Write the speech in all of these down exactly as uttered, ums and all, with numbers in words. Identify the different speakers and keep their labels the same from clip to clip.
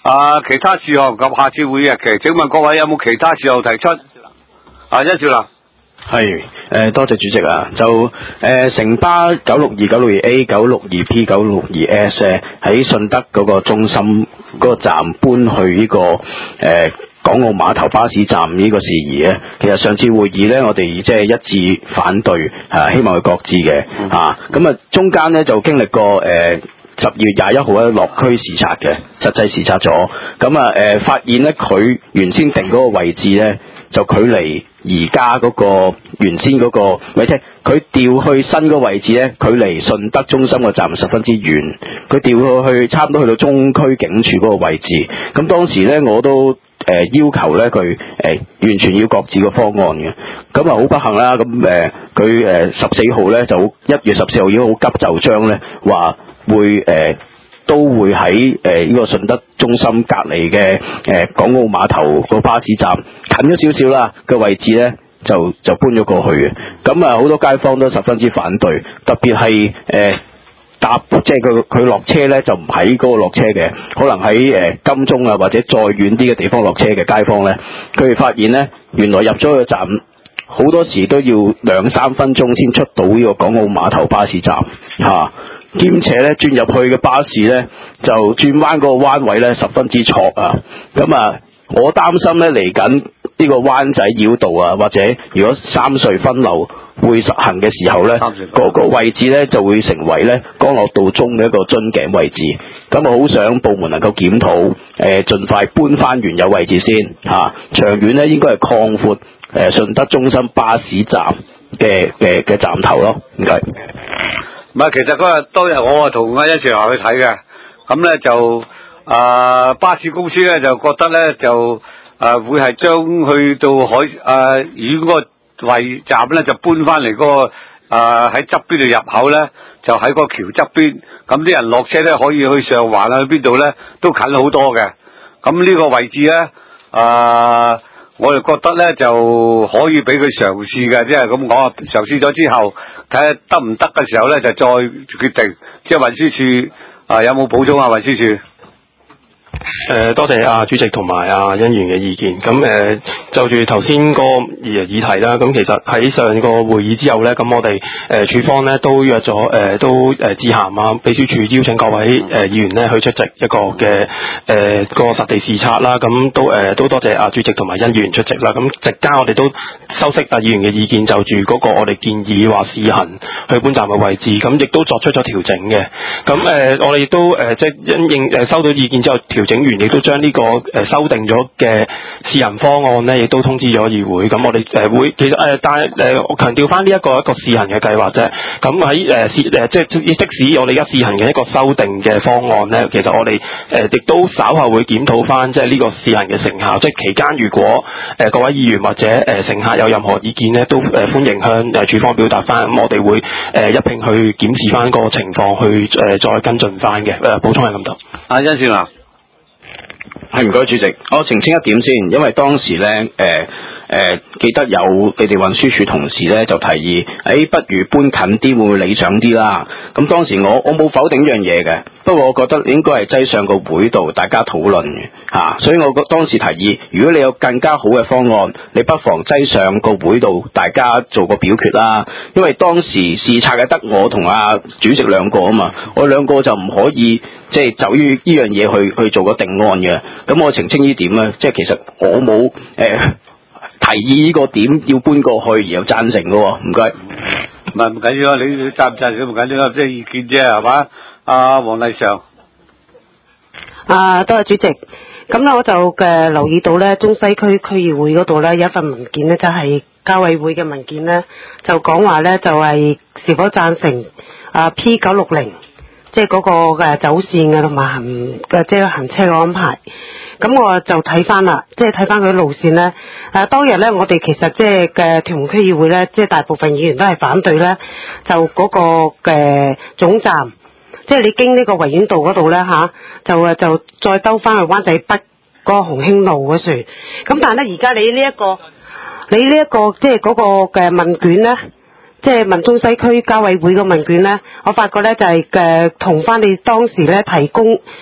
Speaker 1: 啊，其他事項及下次會議日期，請問各位有冇其他事項提出？啊，甄兆林。
Speaker 2: 係，誒多謝主席啊，就誒城巴九六二九六二 A 九六二 P 九六二 S 誒喺順德嗰個中心嗰個站搬去呢、這個誒、呃、港澳碼頭巴士站呢個事宜咧，其實上次會議咧我哋即係一致反對，啊希望佢擱置嘅嚇，咁啊中間咧就經歷過誒。呃十二月廿一號咧落區視察嘅，實際視察咗，咁啊誒發現咧佢原先定嗰個位置咧，就距離而家嗰個原先嗰、嗰個，咪即係佢調去新嗰個位置咧，距離順德中心個站十分之遠，佢調去差唔多去到中區警署嗰個位置，咁當時咧我都誒、呃、要求咧佢誒完全要擱置個方案嘅，咁啊好不幸啦，咁誒佢誒十四號咧就一月十四號已經好急就章咧話。會誒、呃、都會喺誒呢個順德中心隔離嘅誒港澳碼頭個巴士站近咗少少啦嘅位置咧，就就搬咗過去嘅。咁啊好多街坊都十分之反對，特別係誒搭即係佢佢落車咧就唔喺嗰個落車嘅，可能喺誒、呃、金鐘啊或者再遠啲嘅地方落車嘅街坊咧，佢哋發現咧原來入咗個站好多時都要兩三分鐘先出到呢個港澳碼頭巴士站嚇。啊兼且咧轉入去嘅巴士咧，就轉彎嗰個彎位咧十分之錯啊！咁啊，我擔心咧嚟緊呢個灣仔繞道啊，或者如果三隧分流會實行嘅時候咧，嗰個位置咧就會成為咧江樂道中嘅一個樽頸位置。咁啊，好想部門能夠檢討，誒、呃，盡快搬翻原有位置先嚇、啊。長遠咧應該係擴闊誒順德中心巴士站嘅嘅嘅站頭咯。唔該。
Speaker 1: 唔係，其實嗰日當日我啊同阿甄兆華去睇嘅，咁咧就啊、呃、巴士公司咧就覺得咧就啊、呃、會係將去到海啊遠嗰個位站咧就搬翻嚟嗰個啊喺側邊度入口咧，就喺個橋側邊，咁啲人落車咧可以去上環啊去邊度咧都近好多嘅，咁呢個位置咧啊。呃我哋覺得咧就可以俾佢嘗試嘅，即係咁講啊。嘗試咗之後，睇下得唔得嘅時候咧，就再決定。即係運輸署啊，有冇補充啊？運輸署。
Speaker 3: 誒、呃，多謝阿、啊、主席同埋阿甄議員嘅意見。咁誒、呃，就住頭先個議議題啦。咁其實喺上個會議之後咧，咁我哋誒處方咧都約咗誒、呃，都誒致函啊，秘書處邀請各位誒、呃、議員咧去出席一個嘅誒、呃、個實地視察啦。咁都誒、呃、都多謝阿、啊、主席同埋甄議員出席啦。咁席間我哋都收悉阿議員嘅意見，就住嗰個我哋建議話試行去搬站嘅位置，咁亦都作出咗調整嘅。咁誒、呃，我哋都誒、呃、即係因應誒收到意見之後調整完，亦都將呢個誒修訂咗嘅試行方案咧，亦都通知咗議會。咁我哋誒會其實誒、呃，但係誒我強調翻呢一個一個試行嘅計劃啫。咁喺誒試誒即係即使我哋而家試行嘅一個修訂嘅方案咧，其實我哋誒亦都稍後會檢討翻即係呢個試行嘅成效。即係期間如果誒、呃、各位議員或者誒、呃、乘客有任何意見咧，都誒、呃、歡迎向誒處方表達翻。咁我哋會誒、呃、一併去檢視翻個情況，去誒、呃、再跟進翻嘅。誒、呃、補充係咁多。
Speaker 1: 阿甄兆華。
Speaker 2: 係唔該，主席，我澄清一點先，因為當時咧，誒、呃、誒、呃，記得有你哋運輸署同事咧就提議，誒、哎，不如搬近啲會唔會理想啲啦？咁當時我我冇否定呢樣嘢嘅，不過我覺得應該係擠上個會度大家討論嘅嚇，所以我當時提議，如果你有更加好嘅方案，你不妨擠上個會度大家做個表決啦。因為當時視察嘅得我同阿主席兩個啊嘛，我兩個就唔可以即係就於呢樣嘢去去做個定案嘅。咁我澄清呢點咧，即係其實我冇誒、呃、提議呢個點要搬過去而有贊成嘅喎，唔該。
Speaker 1: 唔係唔緊要啊，你你贊唔贊成都唔緊要啊，即係意見啫係嘛？阿黃麗嫦。
Speaker 4: 啊，多謝主席。咁咧我就嘅、呃、留意到咧，中西區區議會嗰度咧有一份文件咧，就係、是、交委會嘅文件咧，就講話咧就係、是、是否贊成啊 P 九六零。即係嗰個誒走線嘅同埋行嘅即係行車嘅安排，咁我就睇翻啦，即係睇翻佢路線咧。誒當日咧，我哋其實即係嘅屯門區議會咧，即係大部分議員都係反對咧，就嗰個嘅總站，即係你經呢個維園道嗰度咧嚇，就誒就再兜翻去灣仔北嗰個鴻興路嗰處。咁但係咧，而家你呢一個你呢一個即係嗰個嘅問卷咧。即係問中西區交委會嘅問卷咧，我發覺咧就係誒同翻你當時咧提供，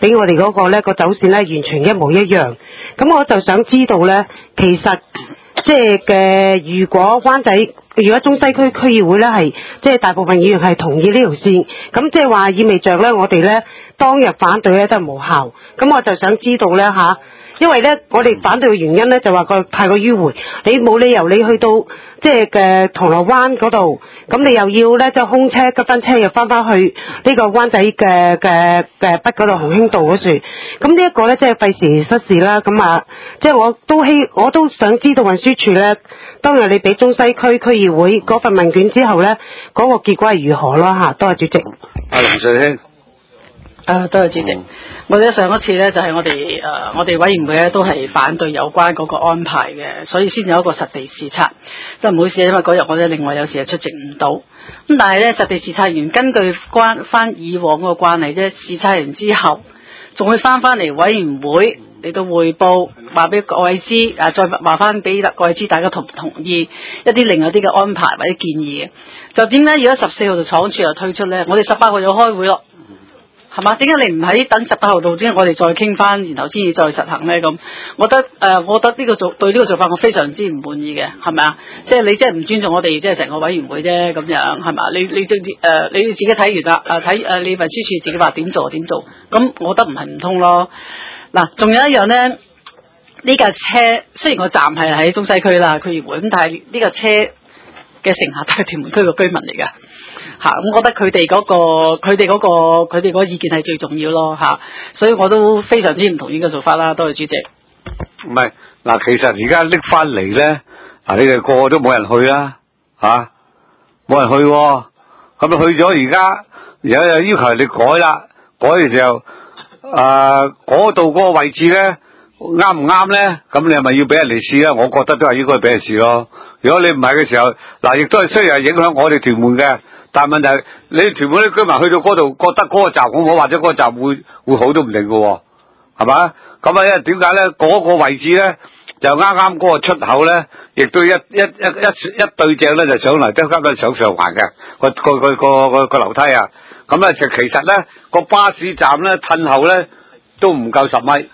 Speaker 4: 俾我哋嗰個咧個走線咧完全一模一樣。咁我就想知道咧，其實即係嘅，如果灣仔，如果中西區區議會咧係即係大部分議員係同意呢條線，咁即係話意味着咧我哋咧當日反對咧都係無效。咁我就想知道咧吓。因為咧，我哋反對嘅原因咧，就話個太過迂迴，你冇理由你去到即係嘅銅鑼灣嗰度，咁你又要咧即係空車急班車又翻翻去呢個灣仔嘅嘅嘅北嗰度鴻興道嗰處，咁呢一個咧即係費時失事啦。咁啊，即係我都希我都想知道運輸署咧，當日你俾中西區區議會嗰份問卷之後咧，嗰、那個結果係如何啦吓？多謝主席。
Speaker 1: 阿林瑞卿。
Speaker 5: 啊，多謝主席。嗯、我哋上一次咧就係、是、我哋誒、呃、我哋委員會咧都係反對有關嗰個安排嘅，所以先有一個實地視察。都唔好意思，因為嗰日我哋另外有事係出席唔到。咁但係咧實地視察完，根據關翻以往個慣例啫，視察完之後，仲會翻翻嚟委員會嚟到匯報，話俾各位知，啊再話翻俾各位知，大家同唔同意一啲另外啲嘅安排或者建議嘅。就點解如果十四號就廠處又推出咧？我哋十八號就開會咯。係嘛？點解你唔喺等十八號到先，我哋再傾翻，然後先至再實行咧？咁，我覺得誒、呃，我覺得呢個做對呢個做法，我非常之唔滿意嘅，係咪啊？即係你即係唔尊重我哋，即係成個委員會啫，咁樣係嘛？你你對誒、呃，你自己睇完啦，誒睇誒，你運輸署自己話點做點做，咁我覺得唔係唔通咯。嗱，仲有一樣咧，呢架車雖然個站係喺中西區啦，區議會咁，但係呢架車嘅乘客都係屯門區嘅居民嚟㗎。吓，咁我覺得佢哋嗰個佢哋嗰個佢哋嗰個意見係最重要咯吓，所以我都非常之唔同意嘅做法啦。多謝主席。
Speaker 1: 唔係嗱，其實而家拎翻嚟咧，嗱你哋個個都冇人去啦，吓、啊、冇人去、哦，咁去咗而家有有要求你改啦，改嘅時候，誒嗰度嗰個位置咧啱唔啱咧？咁你係咪要俾人哋試咧？我覺得都係應該俾人試咯。如果你唔係嘅時候，嗱亦都係雖然係影響我哋屯門嘅。但係問題，你屯門啲居民去到嗰度，覺得嗰個站好好，或者嗰個站會會好都唔定嘅，係嘛？咁啊，因為點解咧？嗰個位置咧，就啱啱嗰個出口咧，亦都一一一一一對正咧，就上嚟，得啱啱上上環嘅個個個個個個樓梯啊！咁咧就其實咧個巴士站咧褪後咧都唔夠十米，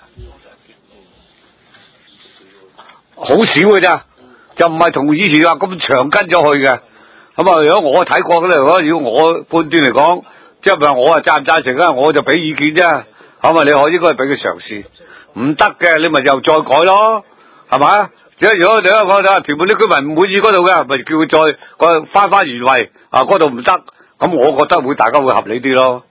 Speaker 1: 好少嘅咋，就唔係同以前話咁長跟咗去嘅。咁啊！如果我睇過咧，如果如果我判斷嚟講，即係話我啊贊唔贊成啊？我就俾意見啫。咁啊，你可應該俾佢嘗試，唔得嘅你咪又再改咯，係嘛？即係如果你我睇屯門啲居民唔滿意嗰度嘅，咪叫佢再個翻翻原位啊！嗰度唔得，咁我覺得會大家會合理啲咯。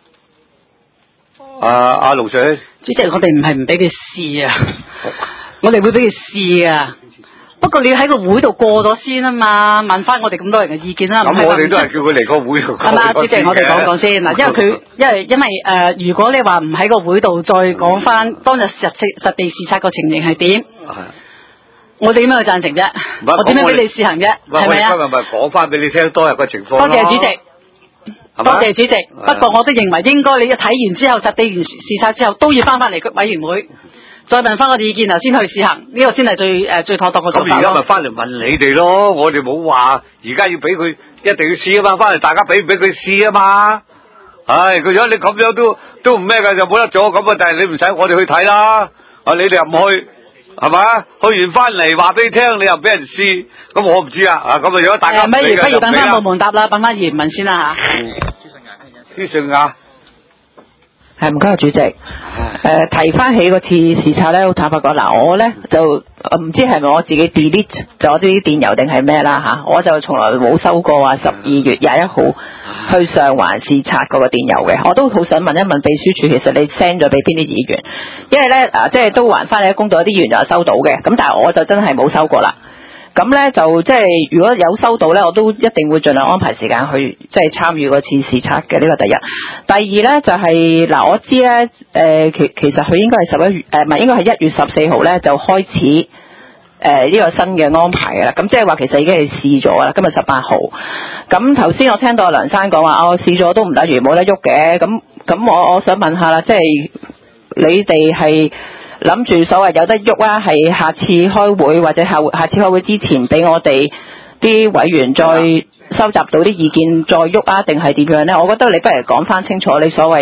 Speaker 1: 啊阿盧 Sir，
Speaker 5: 主席，我哋唔係唔俾佢試啊，我哋會俾佢試啊。不過你要喺個會度過咗先啊嘛，問翻我哋咁多人嘅意見啦。
Speaker 1: 咁我哋都係叫佢嚟個會度。
Speaker 5: 係嘛，主席，我哋講講先嗱，因為佢因為因為誒、呃，如果你話唔喺個會度再講翻當日實實地視察個情形係點，我哋點樣去贊成啫？我點樣俾你試行啫？係咪啊？
Speaker 1: 今日咪講翻俾你聽當日個情況。
Speaker 5: 多謝主席，多謝主席。不過我都認為應該你一睇完之後，實地完視察之後，都要翻翻嚟委員會。再問翻我哋意見啊，先去試行，呢、這個先係最誒、呃、最妥當嘅做法。咁而家咪翻嚟問你哋咯，
Speaker 1: 我哋冇話而家要俾佢一定要試啊嘛，翻嚟大家俾唔俾佢試啊嘛。唉，佢如果你咁樣都都唔咩嘅，就冇得做咁啊！但係你唔使我哋去睇啦，啊你哋又唔去係嘛？去完翻嚟話俾你聽，你又俾人試，咁我唔知啊。啊咁啊，如果大家唔理嘅，不如等翻冇門答啦，等翻葉問先啦嚇。資訊啊！
Speaker 6: 係唔該，主席。誒、呃、提翻起個次視察咧，好坦白講，嗱我咧就唔知係咪我自己 delete 咗啲電郵定係咩啦嚇，我就從來冇收過話十二月廿一號去上環視察嗰個電郵嘅。我都好想問一問秘書處，其實你 send 咗俾邊啲議員？因為咧啊，即係都還翻你公道，有啲議員就收到嘅，咁但係我就真係冇收過啦。咁咧就即係如果有收到咧，我都一定會盡量安排時間去即係參與個次視察嘅。呢個第一。第二咧就係、是、嗱，我知咧誒、呃、其其實佢應該係十一月誒唔係應該係一月十四號咧就開始誒呢、呃這個新嘅安排嘅啦。咁即係話其實已經係試咗啦，今日十八號。咁頭先我聽到梁生講話，我、哦、試咗都唔等於冇得喐嘅。咁咁我我想問下啦，即係你哋係諗住所謂有得喐啊，係下次開會或者下下次開會之前俾我哋啲委員再收集到啲意見再喐啊，定係點樣呢？我覺得你不如講翻清楚你所謂唔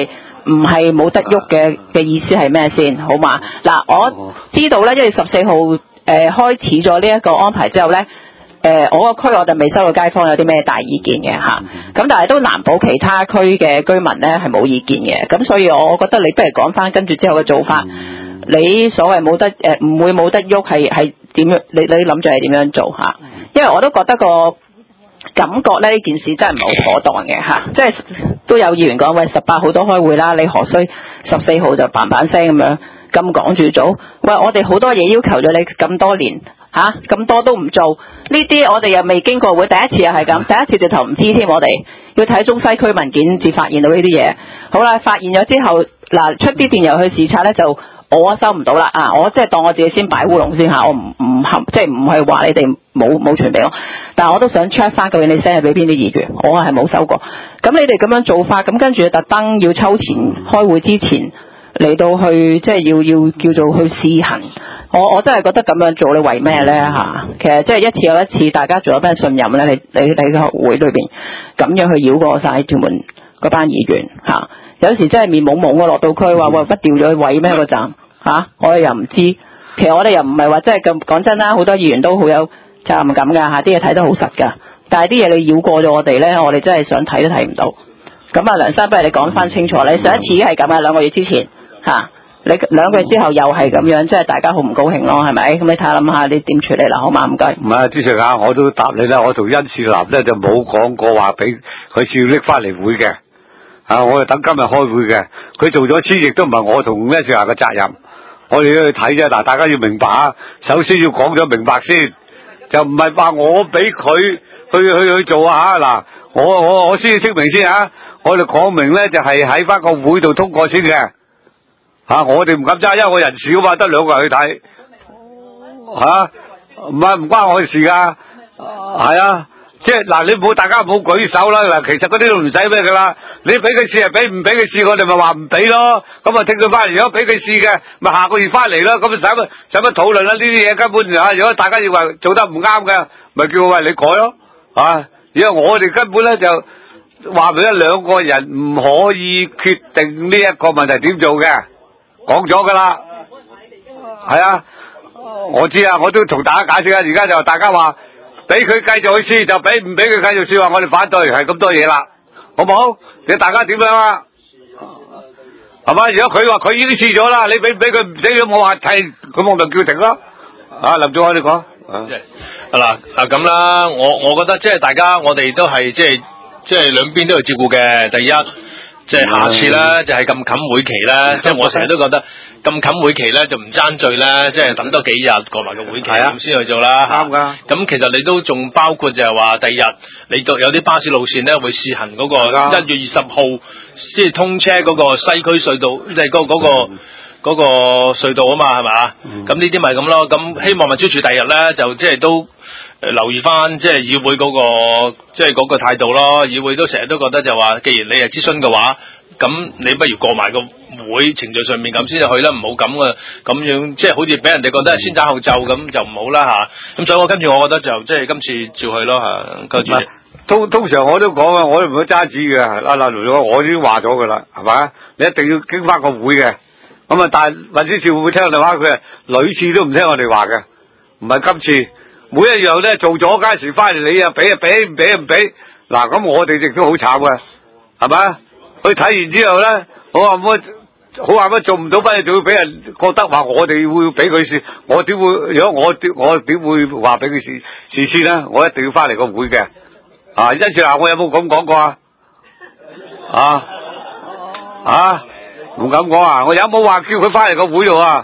Speaker 6: 唔係冇得喐嘅嘅意思係咩先？好嘛？嗱，我知道咧，一月十四號誒開始咗呢一個安排之後咧。誒、呃，我個區我就未收到街坊有啲咩大意見嘅嚇，咁、啊、但係都難保其他區嘅居民咧係冇意見嘅，咁所以我覺得你不如講翻跟住之後嘅做法，嗯、你所謂冇得誒唔、呃、會冇得喐係係點樣？你你諗住係點樣做嚇、啊？因為我都覺得個感覺咧呢件事真係唔係好妥當嘅嚇、啊，即係都有議員講喂十八號都開會啦，你何須十四號就嘭嘭聲咁樣咁趕住做？喂，我哋好多嘢要求咗你咁多年。吓咁、啊、多都唔做，呢啲我哋又未經過會，第一次又係咁，第一次直頭唔知添，我哋要睇中西區文件至發現到呢啲嘢。好啦，發現咗之後，嗱出啲電郵去視察咧，就我收唔到啦啊！我即係當我自己先擺烏龍先吓，我唔唔合，即係唔係話你哋冇冇傳俾我，但係我都想 check 翻究竟你 send 係俾邊啲議員，我係冇收過。咁你哋咁樣做法，咁跟住特登要抽前開會之前嚟到去，即係要要叫做去試行。我我真係覺得咁樣做你為咩咧嚇？其實即係一次又一次，大家仲有咩信任咧？你你你個會裏邊咁樣去繞過晒屯門嗰班議員嚇、啊，有時真係面懵懵嘅落到區話喂，不調咗去位咩個站嚇、啊？我哋又唔知。其實我哋又唔係話真係咁講真啦，好多議員都好有責任感㗎嚇，啲嘢睇得好實㗎。但係啲嘢你繞過咗我哋咧，我哋真係想睇都睇唔到。咁啊，梁生，不如你講翻清楚，你上一次係咁啊，兩個月之前嚇。啊你兩個月之後又係咁樣，即係大家好唔高興咯，係咪？咁你睇下諗下，你點處理啦？好嘛，唔該。唔係，
Speaker 1: 主席啊，我都答你啦。我同殷志立咧就冇講過話俾佢照拎翻嚟會嘅，啊，我就等今日開會嘅。佢做咗千亦都唔係我同殷志立嘅責任，我哋都去睇啫。嗱，大家要明白啊，首先要講咗明白先，就唔係話我俾佢去去去做啊。嗱，我我我先聲明先啊，我哋講明咧就係喺翻個會度通過先嘅。吓、啊！我哋唔敢揸，因為我人少嘛，得兩個人去睇。吓，唔係唔關我事噶，係啊，即係嗱，你唔好大家唔好舉手啦。嗱，其實嗰啲都唔使咩噶啦，你俾佢試係俾，唔俾佢試，我哋咪話唔俾咯。咁啊，聽佢翻嚟，如果俾佢試嘅，咪下個月翻嚟咯。咁使乜使乜討論啦？呢啲嘢根本啊，如果大家認為做得唔啱嘅，咪叫我喂你改咯。啊，因為我哋根本咧就話俾一兩個人唔可以決定呢一個問題點做嘅。講咗噶啦，係啊，我知啊，我都同大家解釋啊。而家就大家話俾佢繼續去試，就俾唔俾佢繼續試，話我哋反對，係咁多嘢啦，好唔好？你大家點樣啊？係嘛？如果佢話佢已經試咗啦，你俾俾佢唔死咗，我話係，咁我咪叫停咯。啊，林總，你講啊。
Speaker 7: 嗱啊咁啦，我我覺得即係大家，我哋都係即係即係兩邊都要照顧嘅。第一。即係下次咧，就係咁冚會期咧，即係我成日都覺得咁冚會期咧，就唔爭聚咧，即係等多幾日過埋個會期咁先去做啦。啱噶。咁其實你都仲包括就係話，第日你都有啲巴士路線咧會試行嗰個一月二十號先係通車嗰個西區隧道，即係嗰嗰個嗰個隧道啊嘛，係咪啊？咁呢啲咪咁咯。咁希望運輸署第日咧就即係都。誒留意翻即係議會嗰個即係嗰個態度咯，議會都成日都覺得就話，既然你係諮詢嘅話，咁你不如過埋個會程序上面咁先至去啦，唔好咁嘅咁樣，即係好似俾人哋覺得係先斬後奏咁就唔好啦嚇。咁所以我跟住我覺得就即係今次照去咯嚇，跟住。
Speaker 1: 通通常我都講啊，我都唔會揸紙嘅，阿嗱雷我我已經話咗㗎啦，係咪？你一定要經翻個會嘅，咁啊，但係運輸署會唔會聽我哋話？佢係屢次都唔聽我哋話嘅，唔係今次。每一樣咧做咗嗰時翻嚟，你啊俾啊俾，唔俾唔俾。嗱，咁我哋亦都好慘嘅，係咪？佢睇完之後咧，我話乜好話乜做唔到，乜嘢仲要俾人覺得話我哋會俾佢試，我點會？如果我點我點會話俾佢試試先咧？我一定要翻嚟個會嘅。啊，因此嗱，我有冇咁講過啊？啊啊，唔敢講啊！我有冇話叫佢翻嚟個會度啊？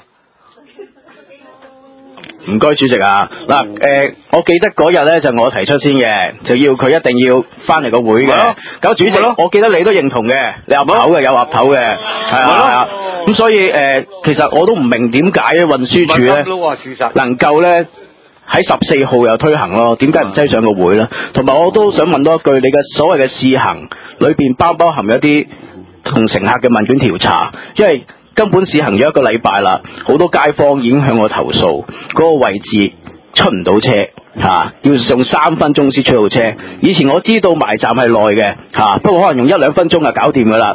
Speaker 2: 唔該，主席啊，嗱，誒、呃，我記得嗰日咧就我提出先嘅，就要佢一定要翻嚟個會嘅。咁主席，我記得你都認同嘅，你岌頭嘅有岌頭嘅，係啊係啊。咁所以誒、呃，其實我都唔明點解運輸署咧能夠咧喺十四號又推行咯，點解唔擠上個會咧？同埋我都想問多一句，你嘅所謂嘅試行裏邊包包含一啲同乘客嘅問卷調查，因為根本試行咗一個禮拜啦，好多街坊已經向我投訴，嗰個位置出唔到車嚇、啊，要用三分鐘先出到車。以前我知道埋站係耐嘅嚇，不過可能用一兩分鐘就搞掂噶啦。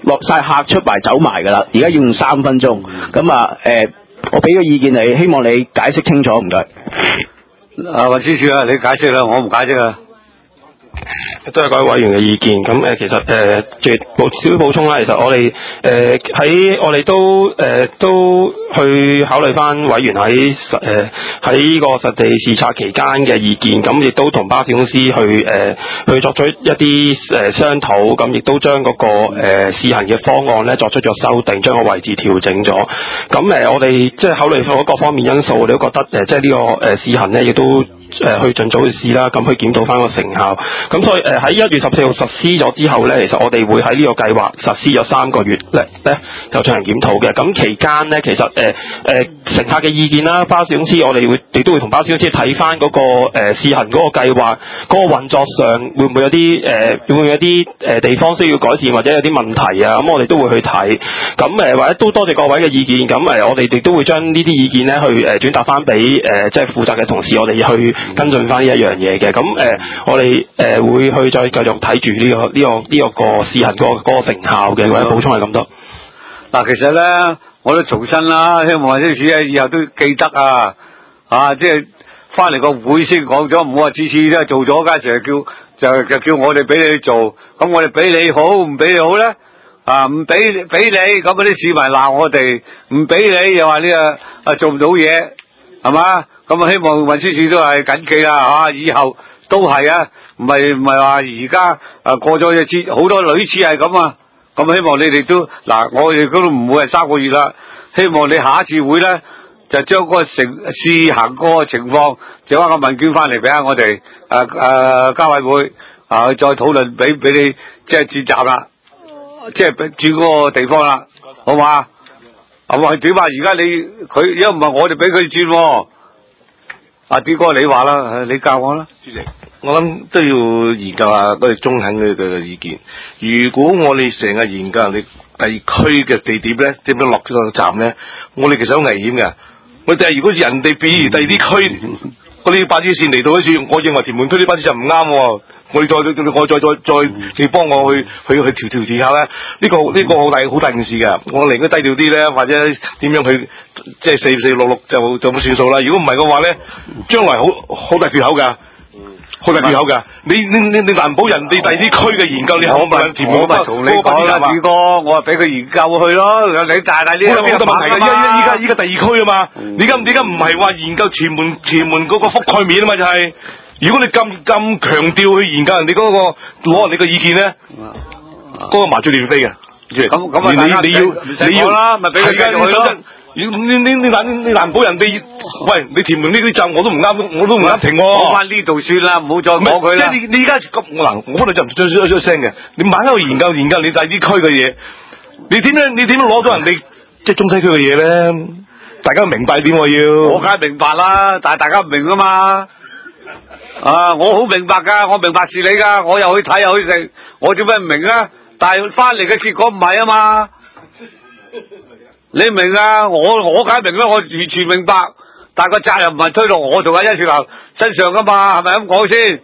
Speaker 2: 落晒客出埋走埋㗎啦，而家要用三分鐘。咁啊誒，我俾個意見你，希望你解釋清楚，唔該。
Speaker 1: 啊，運輸署啊，你解釋啦，我唔解釋啊。
Speaker 3: 都係各位委員嘅意見，咁誒、呃、其實誒，即係補少少補充啦。其實我哋誒喺我哋都誒、呃、都去考慮翻委員喺實誒喺呢個實地視察期間嘅意見，咁亦都同巴士公司去誒、呃、去作出一啲誒商討，咁亦都將嗰、那個誒、呃、試行嘅方案咧作出咗修訂，將個位置調整咗。咁誒、呃、我哋即係考慮咗各方面因素，我哋都覺得誒、呃、即係呢個誒試行咧亦都。誒、呃、去盡早去試啦，咁去檢討翻個成效。咁所以誒喺一月十四號實施咗之後咧，其實我哋會喺呢個計劃實施咗三個月咧咧就進行檢討嘅。咁期間咧，其實誒誒、呃呃、乘客嘅意見啦，巴士公司我哋會亦都會同巴士公司睇翻嗰個誒、呃、試行嗰個計劃嗰、那個運作上會唔會有啲誒、呃、會唔會有啲誒地方需要改善或者有啲問題啊？咁我哋都會去睇。咁誒或者都多謝各位嘅意見。咁誒我哋亦都會將呢啲意見咧去誒轉達翻俾誒即係負責嘅同事，我哋去。跟進翻呢一樣嘢嘅，咁誒、呃，我哋誒、呃、會去再繼續睇住呢個呢、這個呢、這個個試行嗰個嗰個成效嘅，或者補充係咁多。
Speaker 1: 嗱，其實咧，我都重申啦，希望運輸署咧以後都記得啊，啊，即係翻嚟個會先講咗，唔好話次次都係做咗，家成日叫就就叫我哋俾你去做，咁我哋俾你好，唔俾你好咧，啊，唔俾俾你，咁嗰啲市民鬧我哋，唔俾你又話呢個啊做唔到嘢，係嘛？咁啊，希望運輸署都係緊記啦，嚇、啊！以後都係啊，唔係唔係話而家啊過咗一次，好多類似係咁啊。咁希望你哋都嗱，我哋都唔會係三個月啦。希望你下一次會咧，就將嗰個成試行嗰個情況，借翻個問卷翻嚟俾下我哋誒誒交委會啊，再討論俾俾你即係轉站啦，即係轉嗰個地方啦，好嘛？係咪點啊？而家你佢，如果唔係我哋俾佢轉喎。阿啲哥，你話啦，你教我啦，主席。
Speaker 8: 我諗都要研究下我哋中肯嘅嘅意見。如果我哋成日研究人哋地區嘅地點咧，點樣落呢個站咧，我哋其實好危險嘅。我哋如果人哋比如第二啲區嗰啲巴士線嚟到嗰處，我認為屯門區啲巴士就唔啱喎。我哋再我再再再你幫我去去去調調調下咧，呢、這個呢、這個好大好大件事㗎。我寧願低調啲咧，或者點樣去即係四四六六就就冇算數啦。如果唔係嘅話咧，將來好好大缺口㗎，好大缺口㗎。你你你你難保人哋第二啲區嘅研究，你可唔可以填
Speaker 1: 我咪同你講啦，子哥，我話俾佢研究去咯。你大大呢個
Speaker 8: 冇得問題㗎，依家依家依家第二區啊嘛。你而家點解唔係話研究屯門屯門嗰個覆蓋面啊嘛？就係、是。如果你咁咁強調去研究人哋嗰、那個攞人哋嘅意見咧，嗰、那個麻醉亂飛嘅。
Speaker 1: 咁咁啊，你你要你要啦，咪俾佢繼續去咯。你你你你難你難保人哋，喂，你填滿呢啲站我都唔啱，我都唔啱停喎。講翻呢度算啦，唔好再講佢啦。即係你你而家咁我嗱，我可能就唔再再再聲嘅。你慢慢去研究研究你第啲區嘅嘢，你點樣你點樣攞到人哋即係中西區嘅嘢咧？大家明白點我要？我梗係明白啦，但係大家唔明啊嘛。啊！我好明白噶，我明白是你噶，我又去睇又去食，我做咩唔明啊？但係翻嚟嘅結果唔係啊嘛，你明啊？我我梗係明啦，我完全明白，但係個責任唔係推到我同阿甄兆南身上噶嘛，係咪咁講先？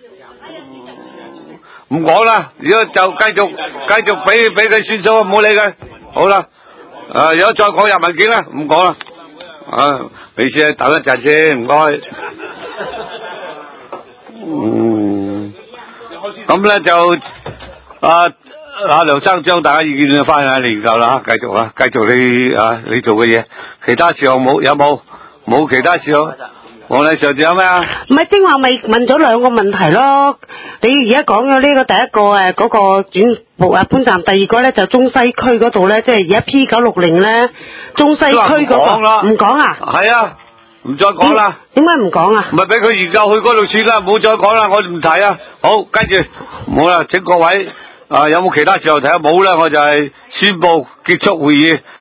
Speaker 1: 唔講啦，如果就繼續繼續俾俾佢算數，唔好理佢。好啦，誒，如果再講入文件啦，唔講啦。啊，你先等一陣先，唔該。嗯，咁咧就啊阿梁生將大家意見翻去研究啦，繼續啊，繼續你啊你做嘅嘢，其他事項冇有冇冇其他事項？黃禮上仲有咩啊？
Speaker 4: 唔係正話咪問咗兩個問題咯，你而家講咗呢個第一個誒嗰個轉部啊搬站，第二個咧就中西區嗰度咧，即係而家 P 九六零咧中西區嗰個唔講啊？係啊。唔再講啦，點解唔講啊？唔係俾佢研究去嗰度算啦，唔好再講啦，我唔睇啊。好，跟住好啦，請各位啊，有冇其他時候睇下？冇啦，我就係宣布結束會議。